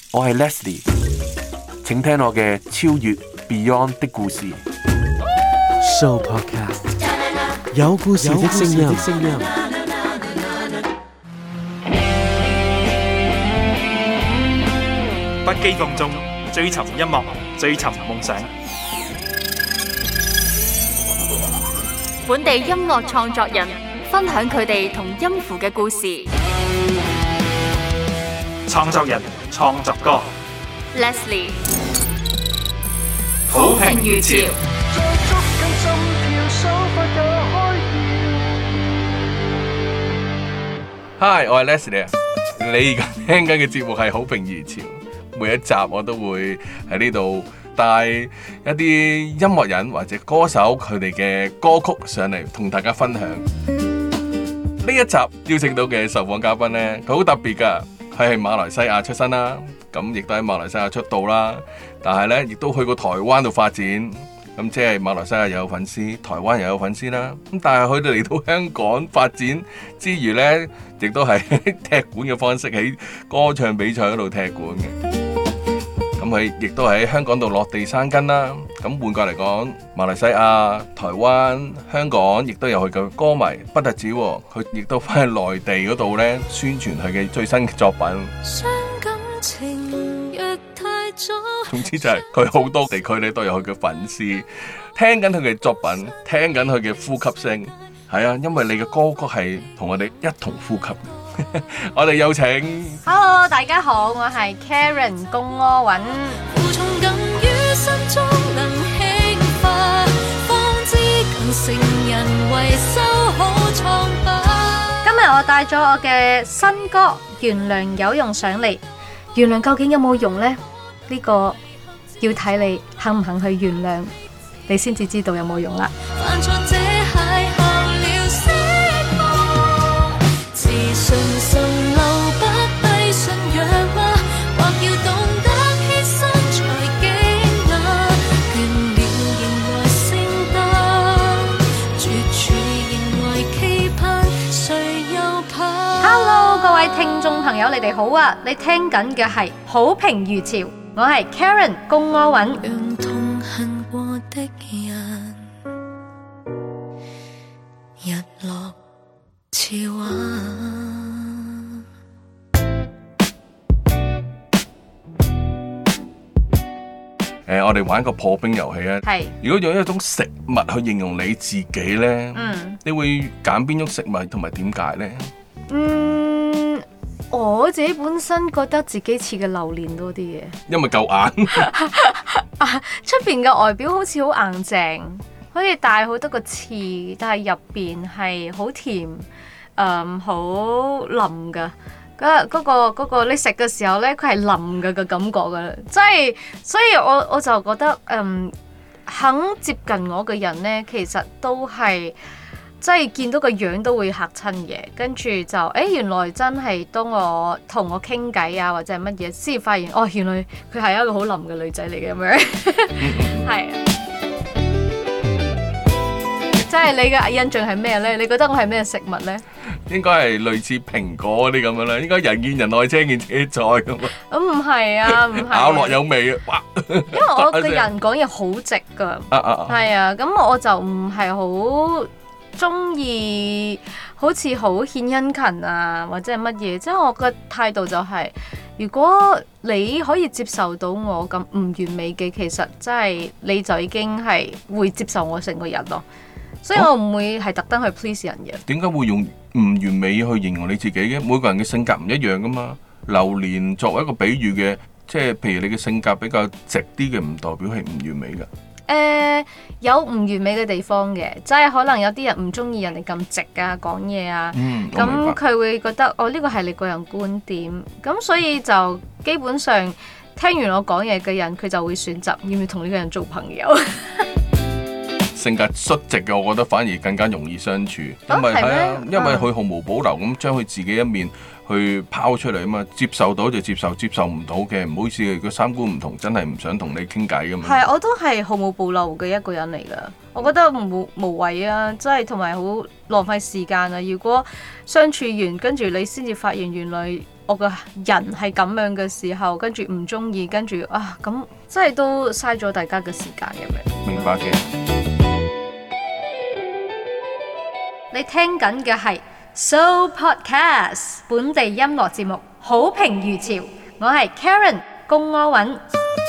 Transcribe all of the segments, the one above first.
我係 Leslie， 請聽我嘅超越 Beyond 的故事。 Show Podcast 有故事的聲音。 不羈放縱，追尋音樂，追尋夢想。 本地音樂創作人分享佢哋同音符嘅故事。 創作人創作歌 Leslie 好評如潮。 Hi， 我係 Leslie 啊！你而家聽緊嘅節目係好評如潮，每一集我都會喺呢度帶一啲音樂人或者歌手佢哋嘅歌曲上嚟同大家分享。呢一集邀請到嘅受訪嘉賓呢，佢好特別㗎，佢係馬來西亞出身啦，咁亦都喺馬來西亞出道啦，但係呢亦都去過台灣度發展。咁即係馬來西亞又有粉絲，台灣又有粉絲啦。咁但係佢哋嚟到香港發展之餘呢，亦都係踢館嘅方式喺歌唱比賽嗰度踢館嘅。咁佢亦都喺香港度落地生根啦。咁換句嚟講，馬來西亞、台灣、香港亦都有佢嘅歌迷，不特止喎，佢亦都翻去內地嗰度呢宣傳佢嘅最新嘅作品。總之就係佢好多地區咧都有佢嘅粉絲聽緊佢嘅作品，聽緊佢嘅呼吸聲。係啊，因為你嘅歌曲係同我哋一同呼吸。我哋有請 Hello， 大家好，我係 Karen 龔柯允。今日我帶咗我嘅新歌《原諒有用》上嚟，原諒究竟有冇用呢？呢個要睇你肯唔肯去原諒，你先至知道有冇用啦。Hello， 各位聽眾朋友，你哋好啊！你聽緊嘅係好評如潮，我係 Karen 龔柯允。 讓同行過的人日落潮我哋玩個破冰遊戲啊！ 係， 如果用一種食物去形容你自己呢，你會揀邊種食物同埋點解呢？ 我自己本身覺得自己似嘅榴蓮多啲嘅， 因為夠硬。 出邊嘅外表好似好硬淨，好似帶好多個刺，但係入邊係好甜，好腍噶。嗰個你食嘅時候咧，佢係腍嘅感覺噶，即係所以我就覺得肯接近我嘅人咧，其實都係即係見到個樣都會嚇親嘅，跟住就原來真係當我同我傾偈啊或者係乜嘢，先至發現原來佢係一個好腍嘅女仔嚟嘅咁樣，係啊。即係你嘅印象係咩咧？你覺得我係咩食物咧？ 應該係類似蘋果嗰啲咁樣啦，應該人見人愛車見車載咁啊。 唔係啊，唔係。 咬落有味啊！哇！ 因為我個人講嘢好直㗎，係啊，咁我就唔係好中意好似好獻殷勤啊，或者係乜嘢。即係我個態度就係，如果你可以接受到我咁唔完美嘅，其實真係你就已經係會接受我成個人咯。所以我唔會係特登去 please 人嘅。點解會用唔完美去形容你自己嘅？每個人嘅性格唔一樣噶嘛。榴蓮作為一個比喻嘅，即係譬如你嘅性格比較直啲嘅，唔代表係唔完美噶。 有唔完美嘅地方嘅，即係可能有啲人唔中意人哋咁直啊講嘢啊，咁佢會覺得呢個係你個人觀點，咁所以就基本上聽完我講嘢嘅人，佢就會選擇要唔要同呢個人做朋友。 性格率直嘅，我覺得反而更加容易相處，因為係啊，因為佢毫無保留咁將佢自己一面去拋出嚟啊嘛，接受到就接受，接受唔到嘅唔好意思，如果三觀唔同，真係唔想同你傾偈咁樣。 係，我都係毫無保留嘅一個人嚟㗎。我覺得無謂啊，真係同埋好浪費時間啊。如果相處完，跟住你先至發現原來我個人係咁樣嘅時候，跟住唔中意，跟住咁真係都嘥咗大家嘅時間咁樣。 明白嘅。 你聽緊嘅係 So Podcast 本地音樂節目，好評如潮。我係 Karen 龔柯允。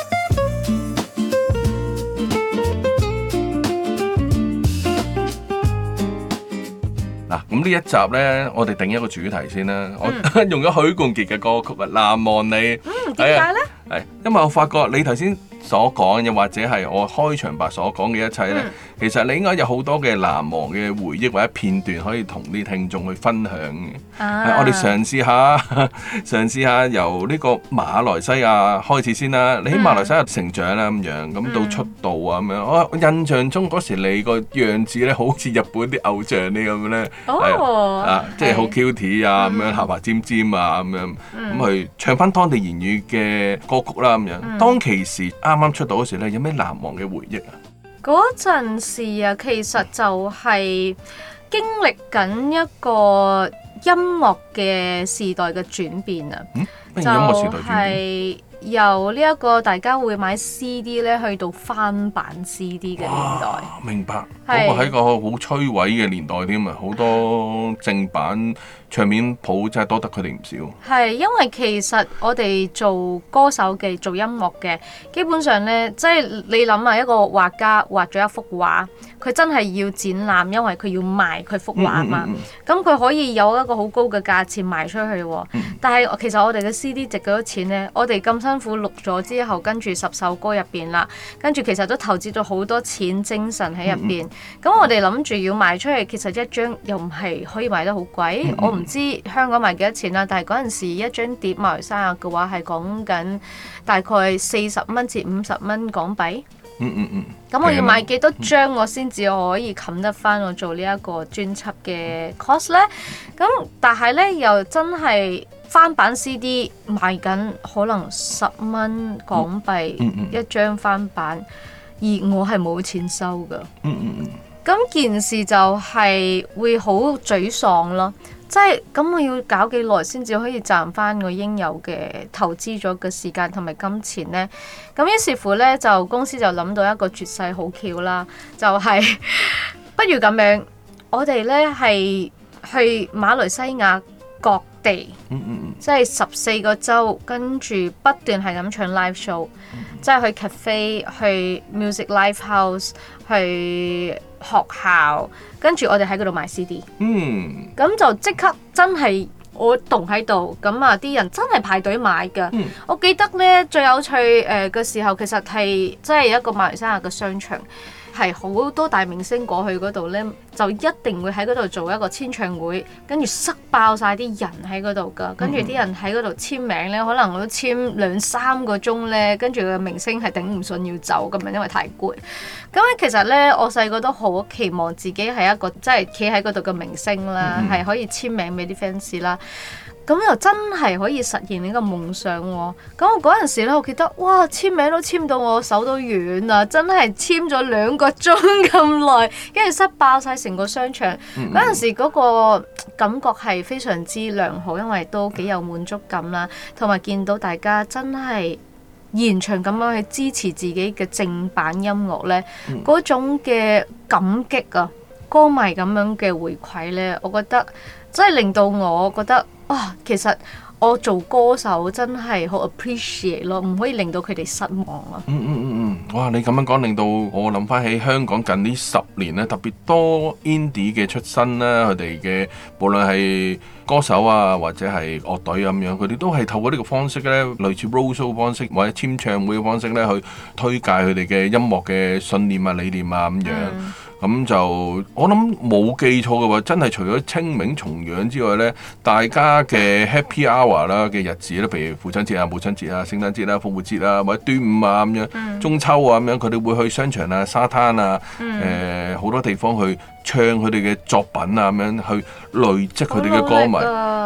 嗱，咁呢一集呢，我哋定一個主題先啦。我用咗許冠傑嘅歌曲啊，《難忘你》。 點解呢？ 係因為我發覺你頭先所講，又或者係我開場白所講嘅一切呢，其實你應該有好多嘅難忘嘅回憶或者片段可以同啲聽眾去分享嘅。我哋嘗試下由呢個馬來西亞開始先啦。你喺馬來西亞成長啦咁樣，咁到出道啊咁樣。我印象中嗰時你個樣子呢，好似日本啲偶像呢咁呢，即係好 cute 啊咁樣，下巴尖尖啊咁樣，咁去唱翻當地言語嘅歌曲啦咁樣。當其時啱啱出道嗰時咧，有咩難忘嘅回憶啊？ 嗰陣時啊，其實就係經歷緊一個音樂嘅時代嘅轉變啊。 咩音樂時代轉變？ 就係由呢一個大家會買 CD 咧，去到翻版 CD 嘅年代。 明白，嗰個係一個好摧毀嘅年代添啊！好多正版唱片鋪真係多得佢哋唔少。 係因為其實我哋做歌手嘅、做音樂嘅，基本上呢，即係你諗下一個畫家畫咗一幅畫，佢真係要展覽，因為佢要賣佢幅畫嘛。咁佢可以有一個好高嘅價錢賣出去喎。但係其實我哋嘅 CD 值幾多錢呢？我哋咁辛苦錄咗之後，跟住10首歌入邊啦，跟住其實都投資咗好多錢、精神喺入邊。咁我哋諗住要賣出去，其實一張又唔係可以賣得好貴。我唔知香港賣幾多錢啦，但係嗰陣時一張碟馬來西亞嘅話係講緊大概40蚊至50蚊港幣。咁我要買幾多張我先至可以冚得翻我做呢一個專輯嘅 cost 呢？咁但係呢，又真係翻版 CD 賣緊可能10蚊港幣一張翻版，而我係冇錢收㗎。咁件事就係會好沮喪咯。即係咁，我要搞幾耐先至可以賺翻我應有嘅投資咗嘅時間同埋金錢呢？咁於是乎呢，就公司就諗到一個絕世好橋啦，就係不如咁樣，我哋呢係去馬來西亞各地，即係14個州，跟住不斷係咁唱 live show，即係去 cafe、去 music live house、去學校，跟住我哋喺嗰度賣 CD。咁就即刻真係我棟喺度，咁啊啲人真係排隊買㗎。我記得呢，最有趣嘅時候，其實係即係一個馬來西亞嘅商場。係好多大明星過去嗰度呢，就一定會喺嗰度做一個簽唱會，跟住塞爆晒啲人喺嗰度噶，跟住啲人喺嗰度簽名呢，可能我都簽2-3個鐘呢，跟住個明星係頂唔順要走咁樣，因為太攰。咁咧其實呢，我細個都好期望自己係一個即係企喺嗰度嘅明星啦，係可以簽名俾啲 fans 啦。咁又真係可以實現呢個夢想喎！咁我嗰陣時咧，我記得哇，簽名都簽到我手都軟啊！真係簽咗2個鐘咁耐，跟住塞爆晒成個商場。嗰陣時嗰個感覺係非常之良好，因為都幾有滿足感啦，同埋見到大家真係現場咁樣去支持自己嘅正版音樂呢，嗰種嘅感激啊，歌迷咁樣嘅回饋呢，我覺得真係令到我覺得。哇，其實我做歌手真係好 appreciate 咯，唔可以令到佢哋失望啊！ 哇，你咁樣講令到我諗翻起香港近呢10年咧，特別多 indie 嘅出身啦，佢哋嘅無論係歌手啊，或者係樂隊咁樣，佢哋都係透過呢個方式咧，類似 roadshow 方式或者簽唱會嘅方式咧，去推介佢哋嘅音樂嘅信念啊、理念啊咁樣。咁就我諗冇記錯嘅話，真係除咗清明重陽之外呢，大家嘅 Happy Hour 啦嘅日子咧，譬如父親節啊、母親節啊、聖誕節啊、復活節啊，或者端午啊咁樣、中秋啊咁樣，佢哋會去商場啊、沙灘啊、好多地方去唱佢哋嘅作品啊咁樣，去累積佢哋嘅歌迷，去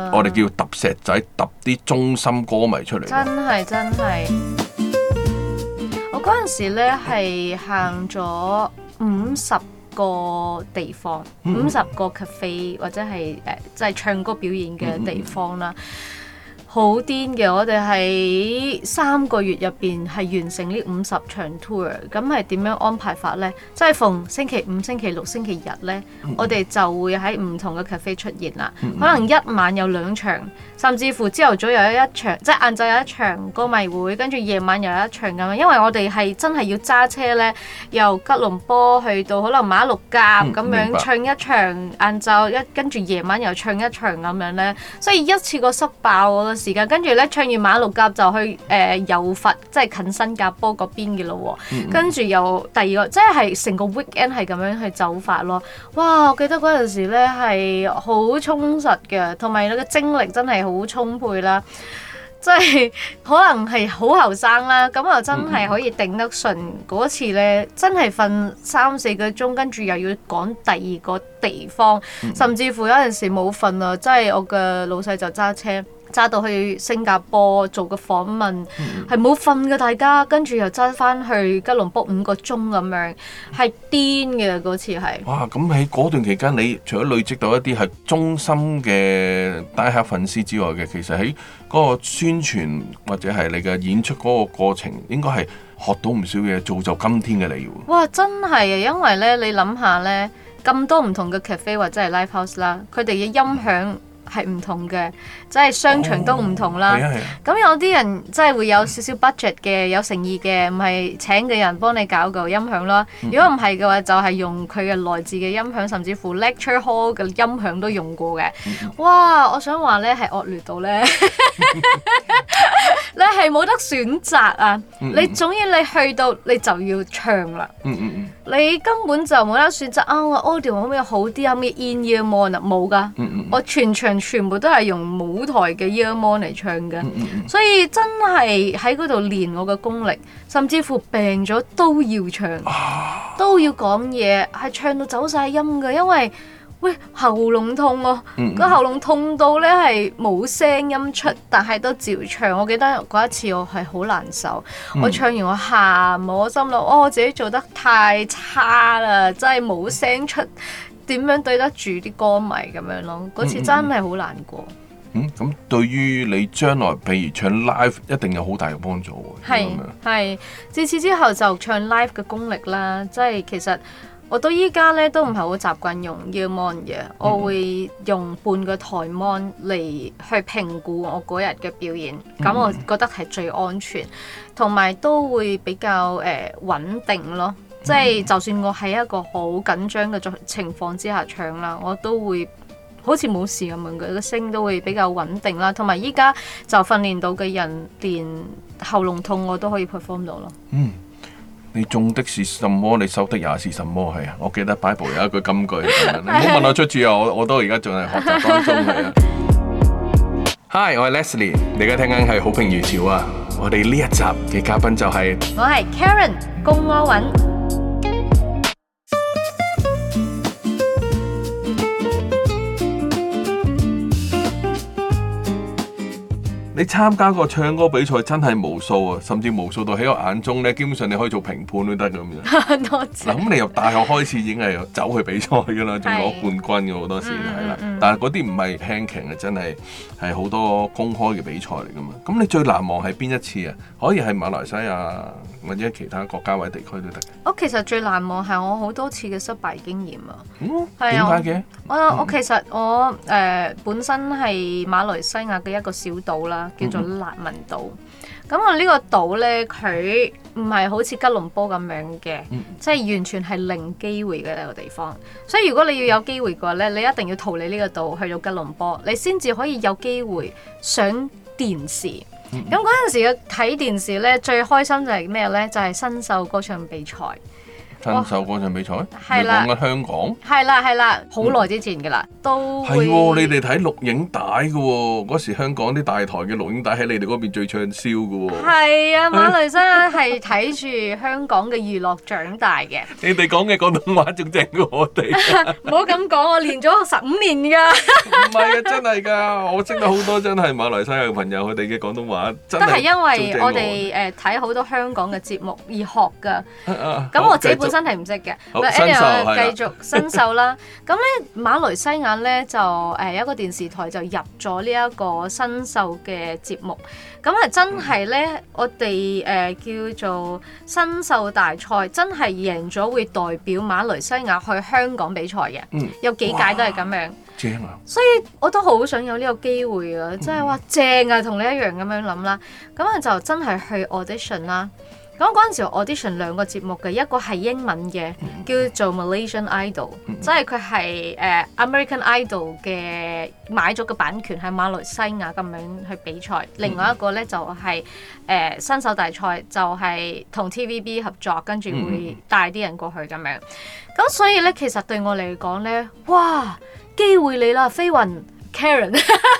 我哋叫揼石仔，揼啲中心歌迷出嚟。 真係，我嗰陣時咧係行咗50個地方，50個 cafe 或者係即係唱歌表演嘅地方啦。好癲嘅，我哋喺3個月入邊係完成呢50場 tour， 咁係點樣安排法呢？即係逢星期5、星期6、星期日呢，我哋就會喺唔同嘅 cafe 出現啦。可能一晚有2場，甚至乎朝頭早有一場，即係晏晝有一場歌迷會，跟住夜晚又有一場咁樣。因為我哋係真係要揸車呢，由吉隆坡去到可能馬六甲咁樣唱一場，晏晝跟住夜晚又唱一場咁樣呢，所以一次過塞爆我時間，跟住咧唱完馬六甲就去柔佛，即係近新加坡嗰邊嘅咯喎。跟住又第二個，即係成個 weekend 係咁樣去走法咯。哇！我記得嗰陣時咧係好充實嘅，同埋你嘅精力真係好充沛啦。即係可能係好後生啦，咁又真係可以頂得順嗰次咧，真係瞓3-4個鐘，跟住又要趕第二個地方，甚至乎有陣時冇瞓啊！即係我嘅老細就揸車。揸到去新加坡做個訪問，係冇瞓嘅大家，跟住又揸翻去吉隆坡5個鐘咁樣，係癲嘅嗰次係。 哇！咁喺嗰段期間，你除咗累積到一啲係忠心嘅大客粉絲之外嘅，其實喺嗰個宣傳或者係你嘅演出嗰個過程，應該係學到唔少嘢，造就今天嘅你喎。 哇！真係啊，因為咧，你諗下咧，咁多唔同嘅 cafe 或者係 live house 啦，佢哋嘅音響係唔同嘅，即係商場都唔同啦。咁有啲人即係會有少少 budget 嘅，有誠意嘅，唔係請嘅人幫你搞個音響啦。如果唔係嘅話，就係用佢嘅內置嘅音響，甚至乎 lecture hall 嘅音響都用過嘅。哇！我想話咧係惡劣到咧，你係冇得選擇啊！你總之你去到你就要唱啦。你根本就冇得選擇啊！我 audio 可唔可以好啲啊？可唔可以 in ear mon 啊？冇㗎。我全場全部都係用舞台嘅 ear mon 嚟唱嘅，所以真係喺嗰度練我嘅功力，甚至乎病咗都要唱，都要講嘢，係唱到走晒音嘅，因為喉嚨痛喎，個喉嚨痛到咧係冇聲音出，但係都照唱。我記得嗰一次我係好難受，我唱完我喊，我心諗我自己做得太差啦，真係冇聲出。點樣對得住啲歌迷咁樣咯？嗰次真係好難過。 咁對於你將來譬如唱 live 一定有好大嘅幫助喎。 係，自此之後就唱 live 嘅功力啦。即係其實我到依家咧都唔係好習慣用 ear mon 嘅，我會用半個台 mon 嚟去評估我嗰日嘅表演。咁我覺得係最安全，同埋都會比較穩定咯。即係就算我喺一個好緊張嘅情況之下唱啦，我都會好似冇事咁樣嘅，個聲都會比較穩定啦。同埋依家就訓練到嘅人，連喉嚨痛我都可以 perform 到咯。 你種的是什麼，你收的也是什麼，係啊！我記得 Bible 有一句金句，你唔好問我出處啊！我都而家仲係學習當中係啊。Hi， 我係 Leslie，你而家聽緊係好評如潮啊！我哋呢一集嘅嘉賓就係我係 Karen 龔柯允。 你參加過唱歌比賽真係無數啊，甚至無數到喺我眼中咧，基本上你可以做評判都得咁樣。 多謝。 嗱，咁你由大學開始已經係走去比賽㗎啦，仲攞冠軍嘅好多時係啦。但係嗰啲唔係輕騎嘅，真係好多公開嘅比賽嚟㗎嘛。咁你最難忘係邊一次啊？可以係馬來西亞或者其他國家或者地區都得。 我其實最難忘係我好多次嘅失敗經驗啊。 點解嘅？ 我其實我本身係馬來西亞嘅一個小島啦。叫做納文島，咁我呢個島呢，佢唔係好似吉隆坡咁樣嘅，即係完全係零機會嘅一個地方。所以如果你要有機會嘅話呢，你一定要逃離呢個島去到吉隆坡，你先至可以有機會上電視。咁嗰陣時嘅睇電視呢，最開心就係咩呢？就係新秀歌唱比賽。 新秀歌唱比賽， 係啦你講緊香港？ 係啦，好耐之前㗎啦，都會係喎，你哋睇錄影帶㗎喎，嗰時香港啲大台嘅錄影帶喺你哋嗰邊最暢銷㗎喎。 係啊，馬來西亞係睇住香港嘅娛樂長大嘅。 你哋講嘅廣東話仲正過我哋。 唔好咁講，我練咗15年㗎。 唔係啊，真係㗎，我識得好多真係馬來西亞嘅朋友，佢哋嘅廣東話真係都係因為仲正過我哋睇好多香港嘅節目而學㗎。 咁咁我自己本身係唔識嘅。 好 But 新秀 anyway， 係啦繼續新秀啦。咁咧馬來西亞咧就有一個電視台就入咗呢一個新秀嘅節目。咁係真係咧，我哋叫做新秀大賽，真係贏咗會代表馬來西亞去香港比賽嘅。有幾屆都係咁樣。 正啊！ 所以我都好想有呢個機會啊！即係話正啊，同你一樣咁樣諗啦。咁啊就真係去 audition 啦。咁嗰陣時我 audition 兩個節目嘅，一個係英文嘅，叫做 Malaysian Idol，即係佢係American Idol 嘅買咗個版權喺馬來西亞咁樣去比賽。另外一個咧就係新秀大賽，就係同 TVB 合作，跟住會帶啲人過去咁樣。咁所以咧，其實對我嚟講咧，哇！機會你啦，飛雲 Karen，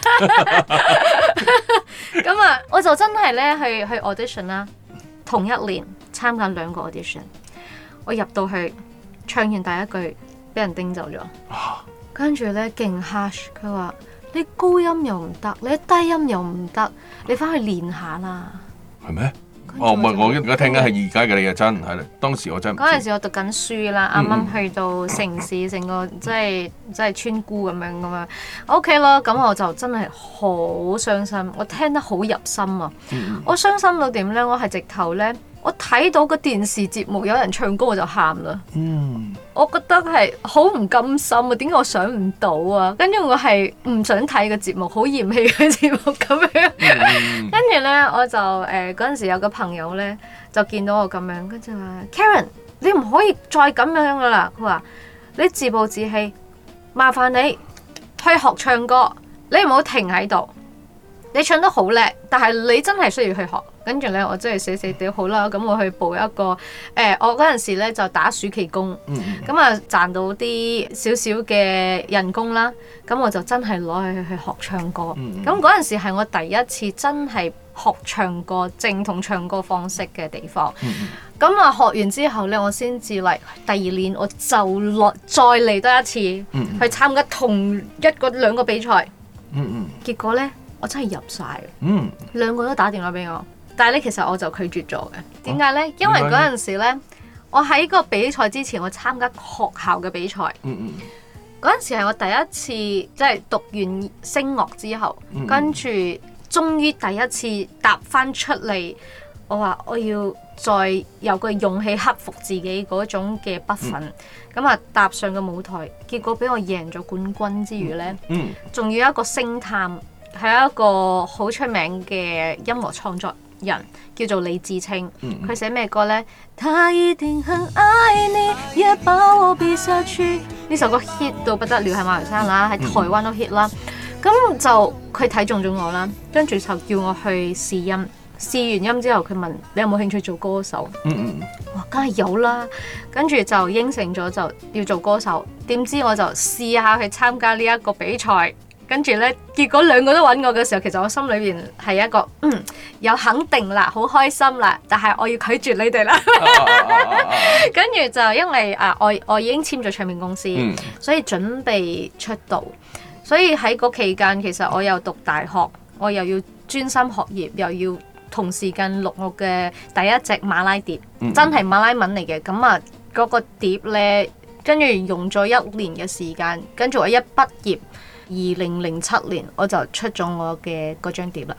咁啊，我就真係咧去 audition 啦，同一年參加兩個 audition， 我入到去唱完第一句，俾人叮走咗，跟住咧勁 harsh， 佢話你高音又唔得，你低音又唔得，你翻去練下啦。 係咩？哦，唔係，我而家聽緊係而家嘅你嘅真係啦。當時我真唔知。 嗰陣時我讀緊書啦，啱啱去到城市，成個即係村姑咁樣。OK 咯，咁我就真係好傷心，我聽得好入心啊！我傷心到點咧？我係直頭咧，我睇到個電視節目有人唱歌我就喊啦。我覺得係好唔甘心啊！點解我上唔到啊？跟住我係唔想睇個節目，好嫌棄個節目咁樣。跟住咧，我就嗰陣時有個朋友咧，就見到我咁樣，跟住話 Karen， 你唔可以再咁樣噶啦。佢話你自暴自棄，麻煩你去學唱歌，你唔好停喺度。你唱得好叻，但係你真係需要去學。跟住咧，我真係死死地好啦，咁我去報一個我嗰陣時咧就打暑期工，咁啊賺到啲少少嘅人工啦，咁我就真係攞去學唱歌。咁嗰陣時係我第一次真係學唱歌，正統唱歌方式嘅地方。咁啊學完之後咧，我先至嚟第二年，我就再嚟多一次去參加同兩個比賽。結果咧，我真係入晒，兩個都打電話俾我。但係咧，其實我就拒絕咗嘅。點解咧？因為嗰陣時咧，我喺個比賽之前，我參加學校嘅比賽。嗰陣時係我第一次即係讀完聲樂之後，跟住終於第一次踏翻出嚟。我話我要再有個勇氣克服自己嗰種嘅不忿。咁啊，踏上個舞台，結果俾我贏咗冠軍之餘咧，仲要一個星探，係一個好出名嘅音樂創作人叫做李志清，佢寫咩歌呢？他一定很愛你，也把我比下去。呢首歌 hit 到不得了，喺馬來西亞啦，喺台灣都 hit 啦。咁就佢睇中咗我啦，跟住就叫我去試音。試完音之後，佢問你有冇興趣做歌手？我梗係有啦，跟住就應承咗就要做歌手。點知我就試下去參加呢一個比賽。跟住咧，結果兩個都揾我嘅時候，其實我心裏邊係一個有肯定啦，好開心啦，但係我要拒絕你哋啦。跟住就因為我已經簽咗唱片公司，所以準備出道。所以喺嗰期間，其實我又讀大學，我又要專心學業，又要同時間錄我嘅第一隻馬拉碟，真係馬拉文嚟嘅。咁啊，嗰個碟咧，跟住用咗1年嘅時間，跟住我一畢業。2007年我就出咗我嘅嗰張碟啦。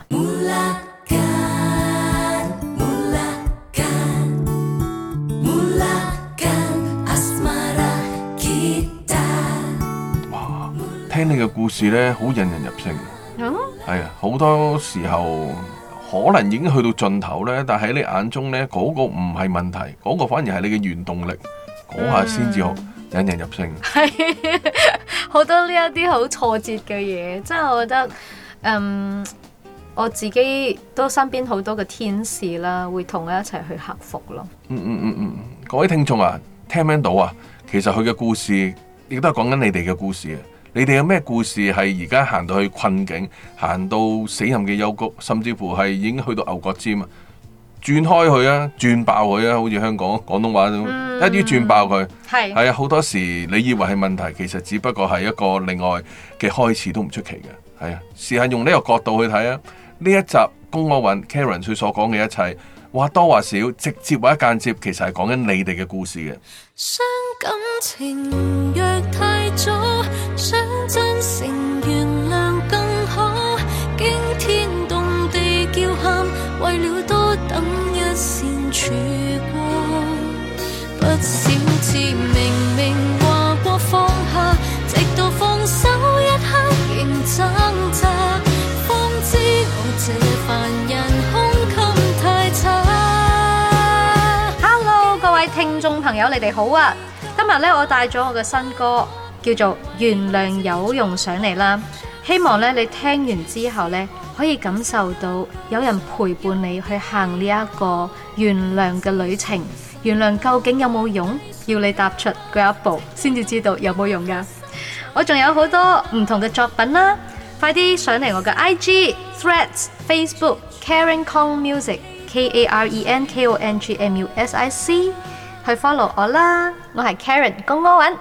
哇！聽你嘅故事咧，好引人入勝。係啊，好多時候可能已經去到盡頭咧，但喺你眼中咧，嗰個唔係問題，嗰個反而係你嘅原動力，嗰下先至好引人入勝。 係好多呢一啲好挫折嘅嘢，即係我覺得，我自己都身邊好多嘅天使啦，會同我一齊去克服咯。 各位聽眾啊， 聽唔聽到啊？其實佢嘅故事亦都係講緊你哋嘅故事啊！你哋有咩故事係而家行到去困境，行到死蔭嘅幽谷，甚至乎係已經去到牛角尖啊！轉開佢啊，轉爆佢啊！好似香港廣東話咁，一於轉爆佢。係啊，好多時你以為係問題，其實只不過係一個另外嘅開始都唔出奇嘅。係啊，試下用呢個角度去睇啊！呢一集龔柯允 Karen 佢所講嘅一切，或多或少，直接或者間接，其實係講緊你哋嘅故事嘅。 傷感情若太早，想真誠原諒更好，驚天動地叫喊，為了多等一線曙光。不少次明明話過放下，直到放手一刻仍掙扎，方知我這凡人胸襟太差。 各位聽眾朋友，你哋好啊！今日咧，我帶咗我嘅新歌叫做《原諒有用》上嚟啦。希望咧你聽完之後咧，可以感受到有人陪伴你去行呢一個原諒嘅旅程。原諒究竟有冇用？要你踏出嗰一步，先至知道有冇用噶。我仲有好多唔同嘅作品啦，快啲上嚟我嘅 IG、Threads、Facebook Karen Kong Music。KarenKongMusic 去 follow 我啦，我係 Karen 龔柯允。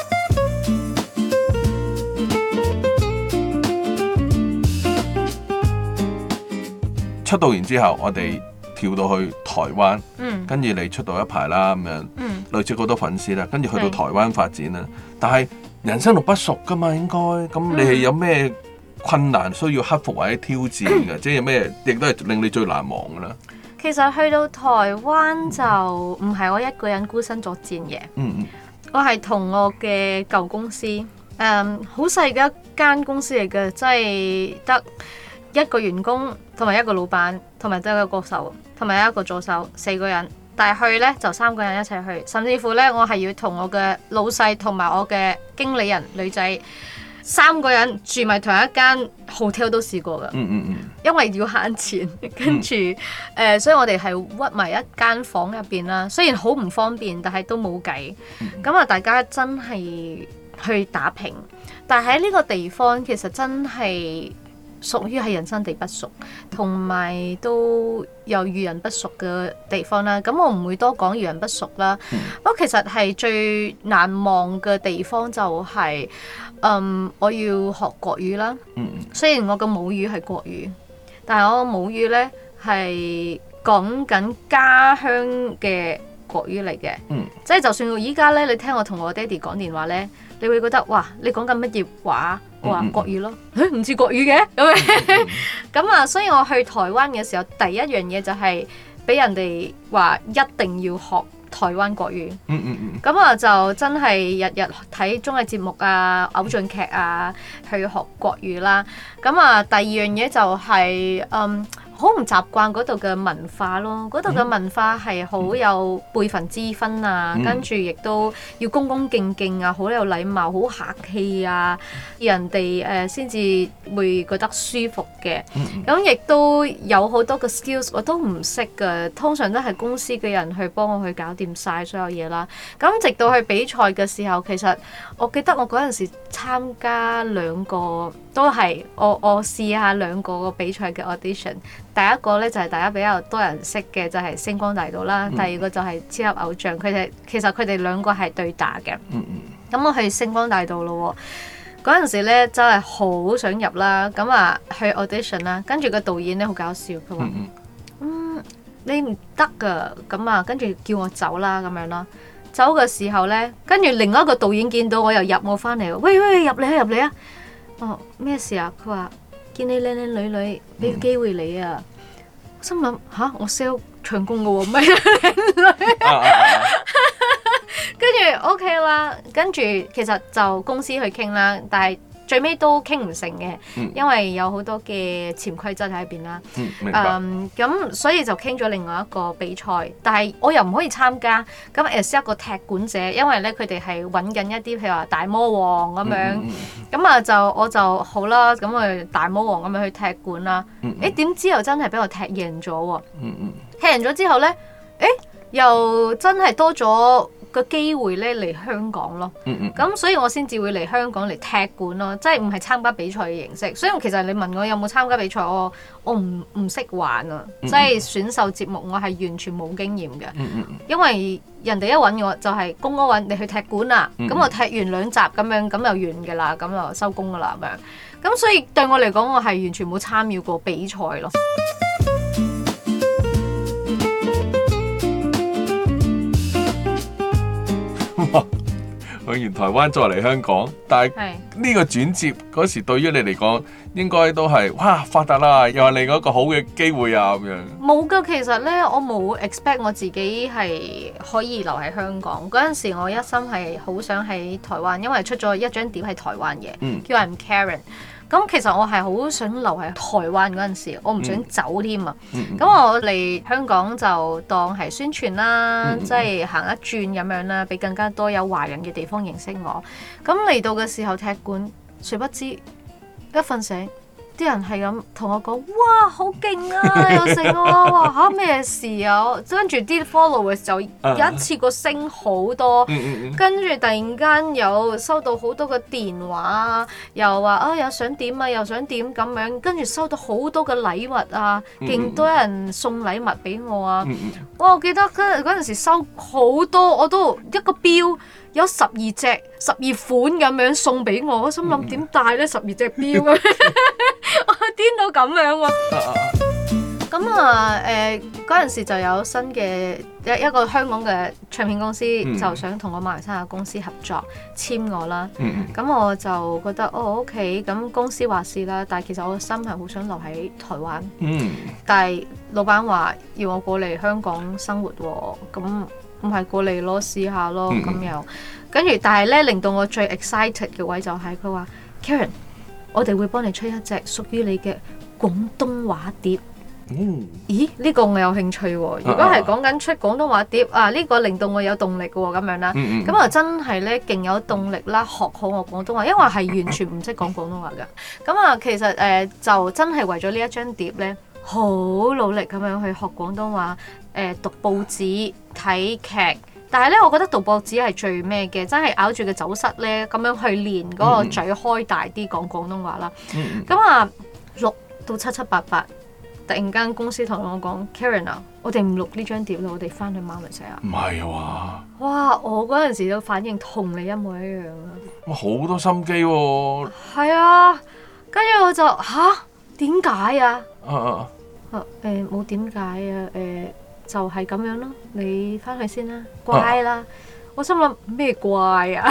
出道完之後，我哋跳到去台灣，跟住你出道一排啦，咁樣累積好多粉絲啦，跟住去到台灣發展啦。但係人生路不熟噶嘛，應該咁你係有咩困難需要克服或者挑戰嘅？即係有咩亦都係令你最難忘噶啦？ 其實去到台灣就唔係我一個人孤身作戰嘅，我係同我嘅舊公司，好細嘅一間公司嚟嘅，即係得一個員工同埋一個老闆，同埋得一個歌手，同埋一個助手，4個人。但係去呢就3個人一齊去，甚至乎呢，我係要同我嘅老細同埋我嘅經理人女仔3個人住埋同一間 hotel 都試過㗎，因為要慳錢，跟住所以我哋係屈埋一間房入邊啦。雖然好唔方便，但係都冇計。咁啊，大家真係去打拼，但係喺呢個地方其實真係屬於係人生地不熟，同埋都有遇人不淑嘅地方啦。咁我唔會多講遇人不淑啦。不過其實係最難忘嘅地方就係、我要學國語啦。雖然我嘅母語係國語，但係我母語呢係講緊家鄉嘅國語嚟嘅。即係就算我依家呢，你聽我同我爹哋講電話呢，你會覺得哇，你講緊乜嘢話？我話國語咯，唔似國語嘅咁啊，所以我去台灣嘅時候，第一樣嘢就係俾人哋話一定要學台灣國語。咁啊，就真係日日睇綜藝節目啊、偶像劇啊，去學國語啦。咁啊，第二樣嘢就係好唔習慣嗰度嘅文化咯，嗰度嘅文化係好有輩分之分啊，跟住亦都要恭恭敬敬啊，好有禮貌，好客氣啊，人哋先至會覺得舒服嘅。咁亦都有好多嘅 skills 我都唔識嘅，通常都係公司嘅人去幫我去搞掂晒所有嘢啦。咁直到去比賽嘅時候，其實我記得我嗰陣時參加2個都係我試下2個比賽嘅 audition。第一個咧就係大家比較多人識嘅，就係星光大道啦。第二個就係超級偶像，其實佢哋2個係對打嘅。咁我去星光大道咯喎，嗰陣時咧真係好想入啦。咁啊去 audition 啦，跟住個導演咧好搞笑，佢話你唔得㗎，咁啊跟住叫我走啦咁樣啦。走嘅時候咧，跟住另外一個導演見到我又入我翻嚟，喂入嚟啊！哦，咩事啊？佢話見你靚靚女女，俾個機會你啊！我心諗吓，我 sell 唱功嘅喎，唔係靚女。跟住 OK 啦，跟住其實就公司去傾啦，但係最尾都傾唔成嘅，因為有好多嘅潛規則喺邊啦。 明白。 咁所以就傾咗另外一個比賽，但係我又唔可以參加。咁as一個踢館者，因為咧佢哋係揾緊一啲譬如話大魔王咁樣，咁啊我就好啦，咁啊大魔王咁樣去踢館啦。點知又真係俾我踢贏咗喎。踢贏咗之後咧，又真係多咗個機會咧嚟香港咯。 嗯咁所以我先至會嚟香港嚟踢館咯，即係唔係參加比賽嘅形式。所以其實你問我有冇參加比賽，我唔識玩啊，即係選秀節目我係完全冇經驗嘅。因為人哋一揾我就係公安揾你去踢館啦，咁我踢完2集咁樣，咁就完㗎啦，咁就收工㗎啦咁樣。咁所以對我嚟講，我係完全冇參與過比賽咯。 去完台灣再嚟香港，但係呢個轉接嗰時對於你嚟講，應該都係哇發達啦，又係另外一個好嘅機會啊咁樣。 冇㗎，其實咧我冇 expect 我自己係可以留喺香港。嗰陣時我一心係好想喺台灣，因為出咗一張碟喺台灣嘅，叫 I'm Karen。咁其實我係好想留喺台灣嗰陣時，我唔想走添啊。咁我嚟香港就當係宣傳啦，即係行一轉咁樣啦，俾更加多有華人嘅地方認識我。咁嚟到嘅時候踢館，誰不知一瞓醒，啲人係咁同我講：哇，好勁啊！又成啊！哇嚇咩事啊？跟住啲 followers 就一次過升好多，跟住突然間有收到好多個電話，又話啊又想點啊，又想點咁樣，跟住收到好多個禮物啊，勁多人送禮物俾我啊！哇！我記得嗰陣時收好多，我都一個錶有12隻、12款咁樣送俾我，我心諗點帶咧12隻錶啊！我癲到咁樣喎。咁嗰陣時就有新嘅一個香港嘅唱片公司就想同我馬來西亞公司合作簽我啦。咁我就覺得OK，咁公司話事啦，但係其實我心係好想留喺台灣。但係老闆話要我過嚟香港生活喎，咁唔係過嚟咯，試下咯，咁又跟住，但係咧令到我最 excited 嘅位就係佢話 Karen，我哋會幫你出一隻屬於你嘅廣東話碟。咦？呢個我有興趣喎。如果係講緊出廣東話碟呢個令到我有動力嘅喎，咁樣啦。咁啊真係咧勁有動力啦，學好我廣東話，因為係完全唔識講廣東話㗎。咁啊其實就真係為咗呢一張碟咧，好努力咁樣去學廣東話，讀報紙、睇劇。但係咧，我覺得讀報紙係最咩嘅，真係咬住個走失咧，咁樣去練嗰個嘴開大啲講廣東話啦。咁錄到7七八八，突然間公司同我講 Karen 啊，我哋唔錄呢張碟啦，我哋翻去馬來西亞。 唔係啊！ 哇！我嗰陣時嘅反應同你一模一樣啊！ 哇，好多心機喎！ 係啊，跟住我就點解啊？冇點解啊？就係咁樣咯，你翻去先啦，乖啦。我心諗咩乖啊？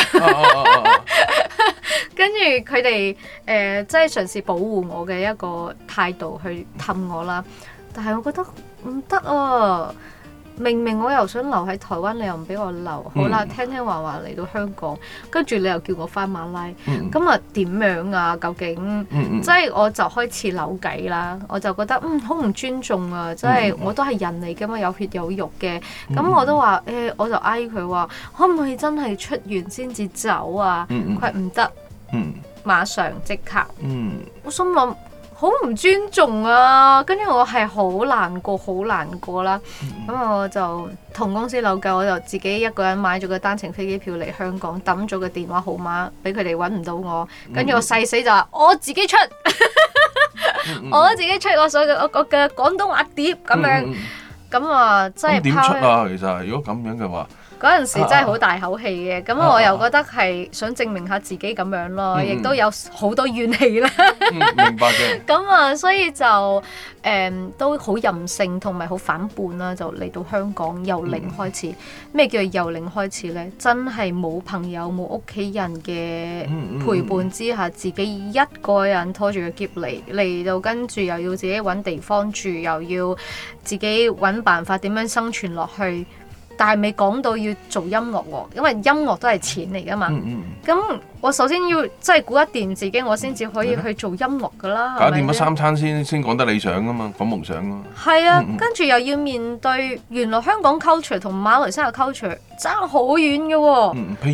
跟住佢哋即係嘗試保護我嘅一個態度去氹我啦。但係我覺得唔得啊！明明我又想留喺台灣，你又唔俾我留。好啦，聽聽話嚟到香港，跟住你又叫我翻馬拉，咁啊點樣啊？究竟即係我就開始扭計啦。我就覺得好唔尊重啊！即係我都係人嚟㗎嘛，有血有肉嘅。咁我都話我就嗌佢話，可唔可以真係出完先至走啊？佢話唔得，馬上即刻。我心諗，好唔尊重啊！跟住我係好難過啦。咁我就同公司扭計，我就自己一個人買咗個單程飛機票嚟香港，抌咗個電話號碼俾佢哋揾唔到我。跟住我誓死就話我自己出，我自己出我所嘅我嘅廣東話碟咁樣。咁啊，真係點出啊？其實如果咁樣嘅話。 嗰陣時真係好大口氣嘅，咁我又覺得係想證明下自己咁樣咯，亦都有好多怨氣啦。 明白嘅。 咁所以就都好任性同埋好反叛啦，就嚟到香港由零開始。咩叫由零開始呢？真係冇朋友冇屋企人嘅陪伴之下，自己一個人拖住個喼嚟到，跟住又要自己揾地方住，又要自己揾辦法點樣生存落去。但係未講到要做音樂喎，因為音樂都係錢嚟㗎嘛。咁我首先要即係估一掂自己，我先至可以去做音樂㗎啦。 搞掂咗3餐先講得理想㗎嘛，講夢想㗎嘛。 係啊，跟住又要面對原來香港 culture 同馬來西亞 culture 爭好遠嘅喎。 譬如咧？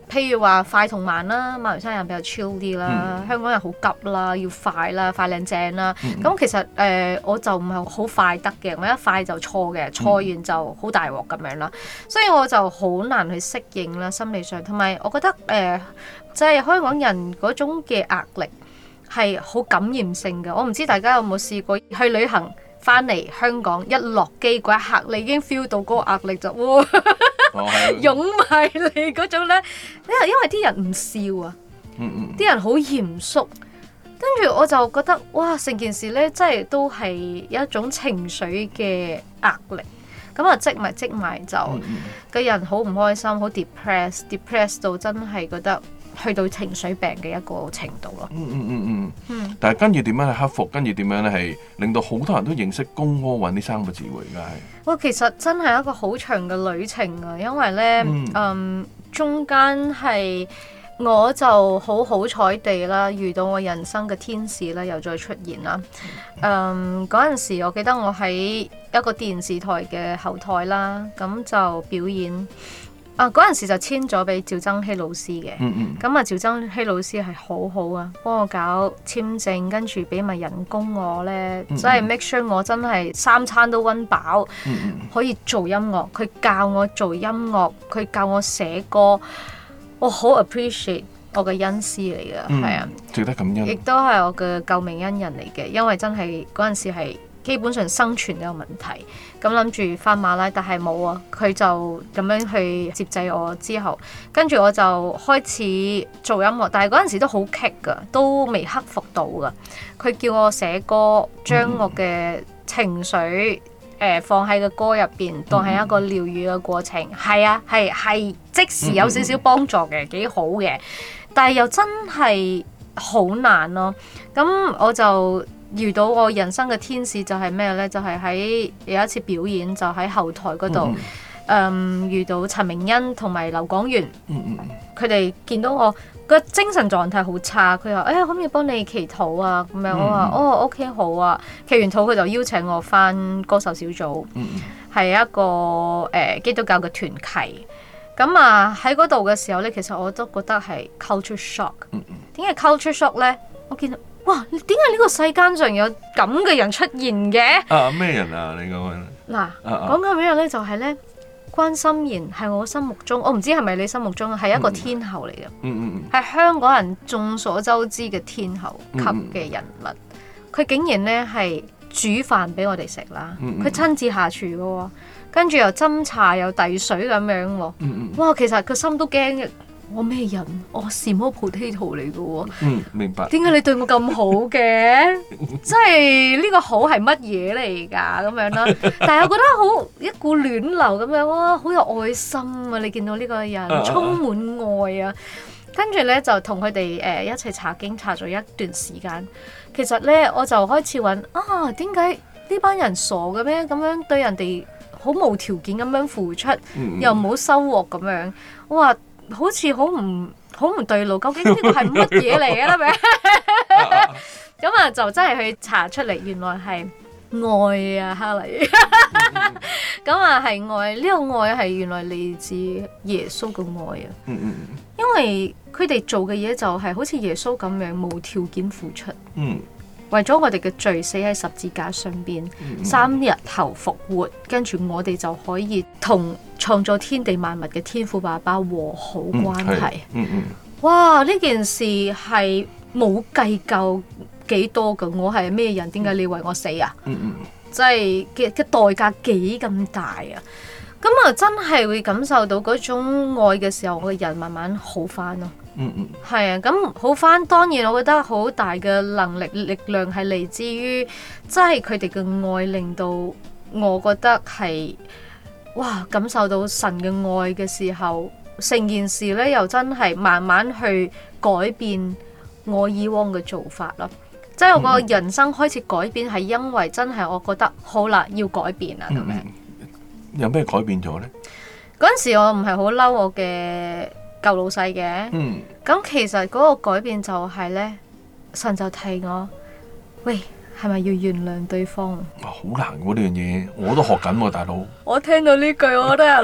譬如話快同慢啦，馬來西亞人比較 chill 啲啦，香港人好急啦，要快啦，快靚正啦。咁其實我就唔係好快得嘅，我一快就錯嘅，錯完就好大鑊咁樣啦。所以我就好難去適應啦，心理上。同埋我覺得即係香港人嗰種嘅壓力係好感染性嘅。我唔知大家有冇試過去旅行翻嚟香港，一落機嗰一刻，你已經 feel 到嗰個壓力就哇〜湧埋嚟嗰種咧，因為啲人唔笑啊，啲人好嚴肅，跟住我就覺得哇，成件事咧真係都係有一種情緒嘅壓力，咁啊積埋就個人好唔開心，好 depress 到真係覺得去到情緒病嘅一個程度咯。 但係跟住點樣去克服？跟住點樣咧係令到好多人都認識公柯運呢3個字喎？而家係。哇， 其實真係一個好長嘅旅程啊，因為咧，中間係我就好彩地啦，遇到我人生嘅天使啦，又再出現啦。嗰陣時，我記得我喺一個電視台嘅後台啦，咁就表演。嗰陣時就簽咗俾趙增熹老師嘅，咁趙增熹老師係好好啊，幫我搞簽證，跟住俾埋人工我咧，即係 make sure 我真係3餐都溫飽，可以做音樂。佢教我做音樂，佢教我寫歌，我好 appreciate 我嘅恩師嚟嘅，係啊， 值得感恩，亦都係我嘅救命恩人嚟嘅，因為真係嗰陣時係基本上生存都有問題，咁諗住翻馬拉，但係冇啊，佢就咁樣去接濟我之後，跟住我就開始做音樂，但係嗰陣時都好棘噶，都未克服到噶。佢叫我寫歌，將我嘅情緒放喺個歌入邊，當係一個療愈嘅過程。係啊，係即時有少少幫助嘅，幾好嘅，但係又真係好難咯。咁我就遇到我人生嘅天使就係咩呢？就係喺有一次表演，就喺後台嗰度，遇到陳明恩同埋劉廣元，佢哋見到我個精神狀態好差，佢話：可唔可以幫你祈禱啊？咁樣我話：OK 好啊。祈完禱佢就邀請我返歌手小組，係一個基督教嘅團契。咁啊喺嗰度嘅時候呢，其實我都覺得係 culture shock。點解 culture shock 呢？我見到哇！點解呢個世間上有咁嘅人出現嘅？ 咩人啊？你講嗱，講緊咩咧？就係咧，關心妍係我心目中，我唔知係咪你心目中係一個天后嚟嘅，係香港人眾所周知嘅天后級嘅人物。佢竟然咧係煮飯俾我哋食啦，佢親自下廚嘅喎，跟住又斟茶又遞水咁樣喎。哇！其實個心都驚嘅。我咩人？我small potato 嚟嘅喎。 明白。 點解你對我咁好嘅？即係呢個好係乜嘢嚟㗎？咁樣啦。但係我覺得好一股暖流咁樣，哇！好有愛心啊！你見到呢個人充滿愛啊。跟住咧就同佢哋一齊查經查咗一段時間。其實咧我就開始揾點解呢班人傻嘅咩？咁樣對人哋好無條件咁樣付出，又冇收穫咁樣。我話好似好唔對路，究竟呢個係乜嘢嚟嘅咧？咁啊就真係去查出嚟，原來係愛啊，哈利。咁啊係愛，呢個愛係原來嚟自耶穌嘅愛啊。因為佢哋做嘅嘢就係好似耶穌咁樣無條件付出。為咗我哋嘅罪死喺十字架上邊，3日後復活，跟住我哋就可以同創造天地萬物嘅天父爸爸和好關係。哇！呢件事係冇計較幾多㗎，我係咩人？點解你為我死啊？即係嘅代價幾咁大啊！咁啊，真係會感受到嗰種愛嘅時候，我嘅人慢慢好返咯。係啊，咁好返。當然，我覺得好大嘅能力力量係嚟自於，即係佢哋嘅愛，令到我覺得係哇，感受到神嘅愛嘅時候，成件事咧又真係慢慢去改變我以往嘅做法咯。即係我個人生開始改變，係因為真係我覺得好啦，要改變啦咁樣。 有咩改變咗呢？ 嗰陣時我唔係好嬲我嘅舊老細嘅，咁其實嗰個改變就係呢，神就提我，喂，係咪要原諒對方？ 好難喎呢樣嘢，我都學緊喎，大佬。 我聽到呢句，我覺得啦，